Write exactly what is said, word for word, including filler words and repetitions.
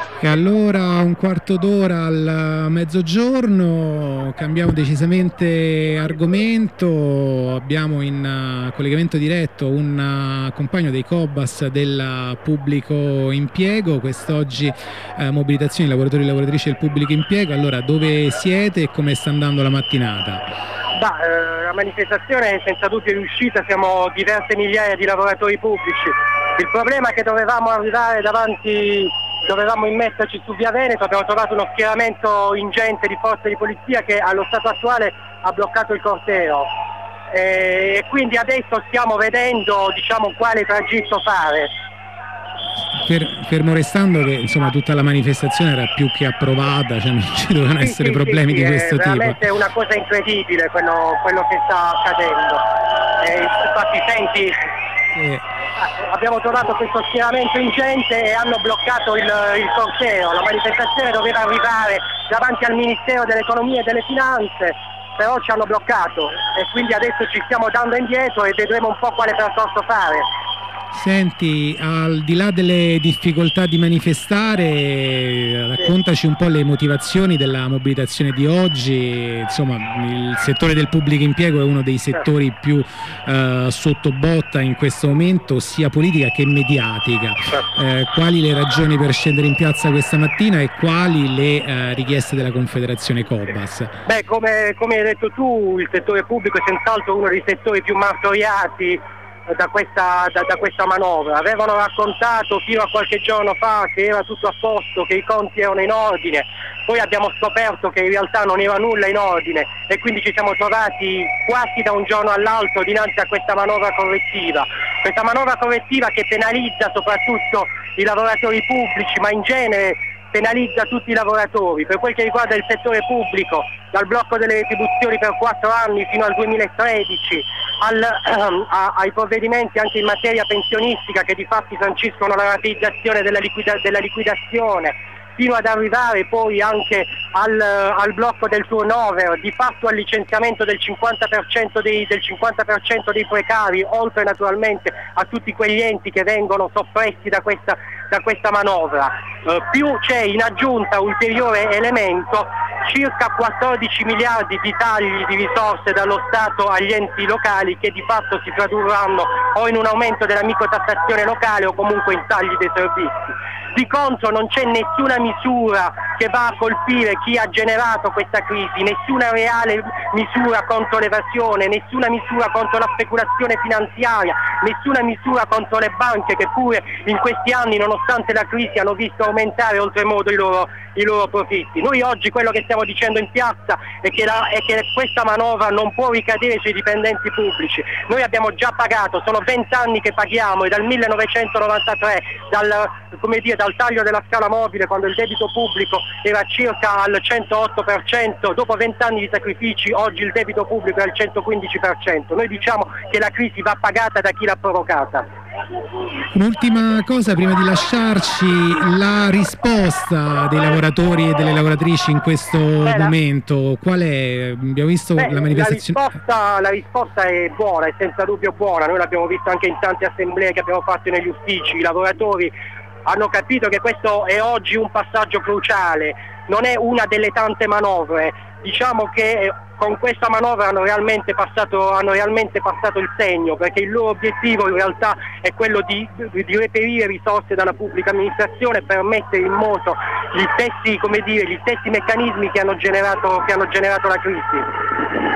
E allora un quarto d'ora al mezzogiorno, cambiamo decisamente argomento, abbiamo in uh, collegamento diretto un uh, compagno dei Cobas del pubblico impiego, quest'oggi uh, mobilitazione di lavoratori e lavoratrici del pubblico impiego. Allora, dove siete e come sta andando la mattinata? Da, eh, la manifestazione è senza dubbio riuscita, siamo diverse migliaia di lavoratori pubblici. Il problema è che dovevamo arrivare davanti, dovevamo immetterci su Via Veneto, abbiamo trovato uno schieramento ingente di forze di polizia che allo stato attuale ha bloccato il corteo e quindi adesso stiamo vedendo, diciamo, quale tragitto fare. Fermo restando che insomma tutta la manifestazione era più che approvata, cioè non ci dovevano sì, essere sì, problemi sì, di sì, questo è tipo. Veramente è una cosa incredibile quello, quello che sta accadendo. E infatti senti, sì. Abbiamo trovato questo schieramento ingente e hanno bloccato il, il corteo. La manifestazione doveva arrivare davanti al Ministero dell'Economia e delle Finanze, però ci hanno bloccato e quindi adesso ci stiamo dando indietro e vedremo un po' quale percorso fare. Senti, al di là delle difficoltà di manifestare, raccontaci un po' le motivazioni della mobilitazione di oggi. Insomma, il settore del pubblico impiego è uno dei settori più eh, sotto botta in questo momento, sia politica che mediatica. Eh, quali le ragioni per scendere in piazza questa mattina e quali le eh, richieste della Confederazione Cobas? Beh, come, come hai detto tu, il settore pubblico è senz'altro uno dei settori più martoriati Da questa, da, da questa manovra. Avevano raccontato fino a qualche giorno fa che era tutto a posto, che i conti erano in ordine, poi abbiamo scoperto che in realtà non era nulla in ordine e quindi ci siamo trovati quasi da un giorno all'altro dinanzi a questa manovra correttiva. Questa manovra correttiva che penalizza soprattutto i lavoratori pubblici, ma in genere penalizza tutti i lavoratori. Per quel che riguarda il settore pubblico, dal blocco delle retribuzioni per quattro anni fino al duemilatredici, al, ehm, a, ai provvedimenti anche in materia pensionistica che di fatti sanciscono la rapidizzazione della, liquida, della liquidazione, fino ad arrivare poi anche al, al blocco del turnover, di fatto al licenziamento del cinquanta per cento dei, del cinquanta per cento dei precari, oltre naturalmente a tutti quegli enti che vengono soppressi da questa, da questa manovra. Eh, più c'è in aggiunta ulteriore elemento circa quattordici miliardi di tagli di risorse dallo Stato agli enti locali che di fatto si tradurranno o in un aumento della microtassazione locale o comunque in tagli dei servizi. Di contro non c'è nessuna misura che va a colpire chi ha generato questa crisi, nessuna reale misura contro l'evasione, nessuna misura contro la speculazione finanziaria, nessuna misura contro le banche che pure in questi anni, nonostante la crisi, hanno visto aumentare oltremodo i loro, i loro profitti. Noi oggi quello che stiamo dicendo in piazza è che, la, è che questa manovra non può ricadere sui dipendenti pubblici. Noi abbiamo già pagato, sono vent'anni che paghiamo e dal millenovecentonovantatré, dal, come dire, dal taglio della scala mobile, quando il debito pubblico era circa al centootto per cento, dopo vent'anni di sacrifici oggi il debito pubblico è al centoquindici per cento. Noi diciamo che la crisi va pagata da chi l'ha provocata. Un'ultima cosa prima di lasciarci, la risposta dei lavoratori e delle lavoratrici in questo Beh, momento, qual è? Abbiamo visto Beh, la manifestazione. La risposta, la risposta è buona, è senza dubbio buona, noi l'abbiamo visto anche in tante assemblee che abbiamo fatto negli uffici, i lavoratori hanno capito che questo è oggi un passaggio cruciale, non è una delle tante manovre, diciamo che con questa manovra hanno realmente passato, hanno realmente passato il segno, perché il loro obiettivo in realtà è quello di, di reperire risorse dalla pubblica amministrazione per mettere in moto gli stessi, come dire, gli stessi meccanismi che hanno generato, che hanno generato la crisi.